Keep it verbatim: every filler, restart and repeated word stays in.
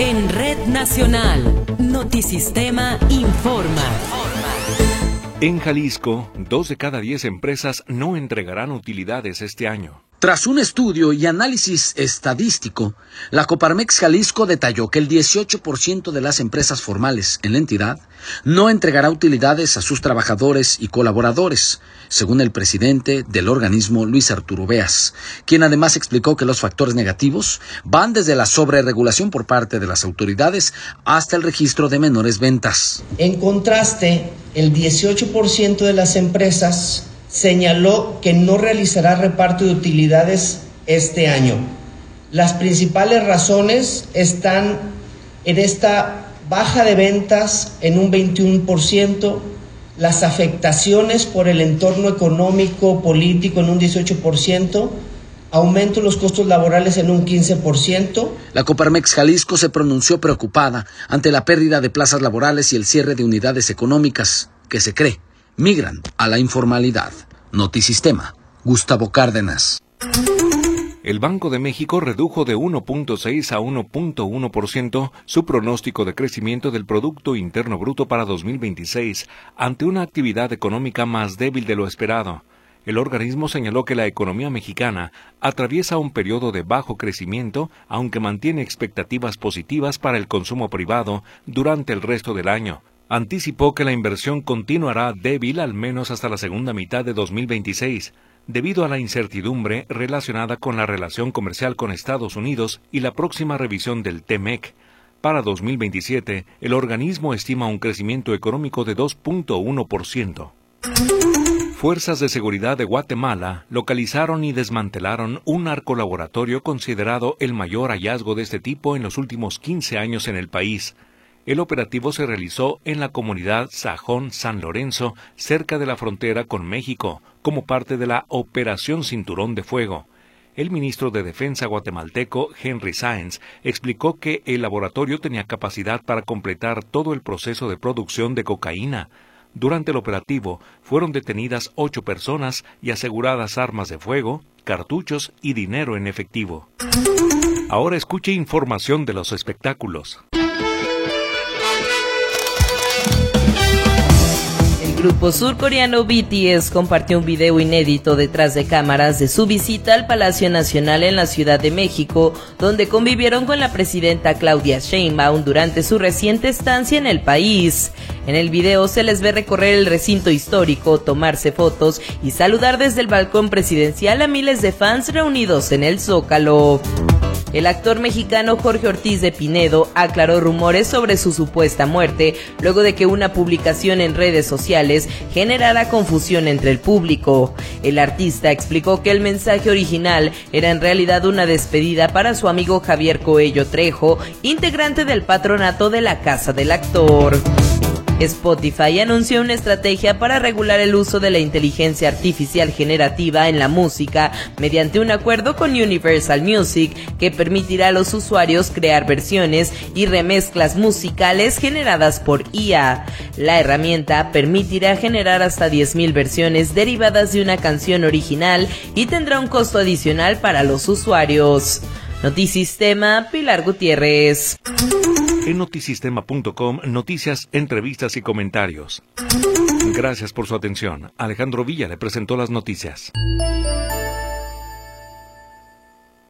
En Red Nacional, Notisistema informa. En Jalisco, dos de cada diez empresas no entregarán utilidades este año. Tras un estudio y análisis estadístico, la Coparmex Jalisco detalló que el dieciocho por ciento de las empresas formales en la entidad no entregará utilidades a sus trabajadores y colaboradores, según el presidente del organismo, Luis Arturo Beas, quien además explicó que los factores negativos van desde la sobreregulación por parte de las autoridades hasta el registro de menores ventas. En contraste, el dieciocho por ciento de las empresas señaló que no realizará reparto de utilidades este año. Las principales razones están en esta baja de ventas en un veintiuno por ciento, las afectaciones por el entorno económico, político en un dieciocho por ciento, aumento de los costos laborales en un quince por ciento. La Coparmex Jalisco se pronunció preocupada ante la pérdida de plazas laborales y el cierre de unidades económicas que se cree migran a la informalidad. Notisistema, Gustavo Cárdenas. El Banco de México redujo de uno punto seis a uno punto uno por ciento su pronóstico de crecimiento del Producto Interno Bruto para dos mil veintiséis ante una actividad económica más débil de lo esperado. El organismo señaló que la economía mexicana atraviesa un periodo de bajo crecimiento, aunque mantiene expectativas positivas para el consumo privado durante el resto del año. Anticipó que la inversión continuará débil al menos hasta la segunda mitad de dos mil veintiséis, debido a la incertidumbre relacionada con la relación comercial con Estados Unidos y la próxima revisión del T M E C. Para dos mil veintisiete, el organismo estima un crecimiento económico de dos punto uno por ciento. Fuerzas de seguridad de Guatemala localizaron y desmantelaron un narcolaboratorio considerado el mayor hallazgo de este tipo en los últimos quince años en el país. El operativo se realizó en la comunidad Sajón San Lorenzo, cerca de la frontera con México, como parte de la Operación Cinturón de Fuego. El ministro de Defensa guatemalteco, Henry Sáenz, explicó que el laboratorio tenía capacidad para completar todo el proceso de producción de cocaína. Durante el operativo fueron detenidas ocho personas y aseguradas armas de fuego, cartuchos y dinero en efectivo. Ahora escuche información de los espectáculos. El grupo surcoreano B T S compartió un video inédito detrás de cámaras de su visita al Palacio Nacional en la Ciudad de México, donde convivieron con la presidenta Claudia Sheinbaum durante su reciente estancia en el país. En el video se les ve recorrer el recinto histórico, tomarse fotos y saludar desde el balcón presidencial a miles de fans reunidos en el Zócalo. El actor mexicano Jorge Ortiz de Pinedo aclaró rumores sobre su supuesta muerte luego de que una publicación en redes sociales generara confusión entre el público. El artista explicó que el mensaje original era en realidad una despedida para su amigo Javier Coello Trejo, integrante del patronato de la casa del actor. Spotify anunció una estrategia para regular el uso de la inteligencia artificial generativa en la música mediante un acuerdo con Universal Music que permitirá a los usuarios crear versiones y remezclas musicales generadas por I A. La herramienta permitirá generar hasta diez mil versiones derivadas de una canción original y tendrá un costo adicional para los usuarios. Notisistema, Pilar Gutiérrez. En notisistema punto com, noticias, entrevistas y comentarios. Gracias por su atención. Alejandro Villa le presentó las noticias.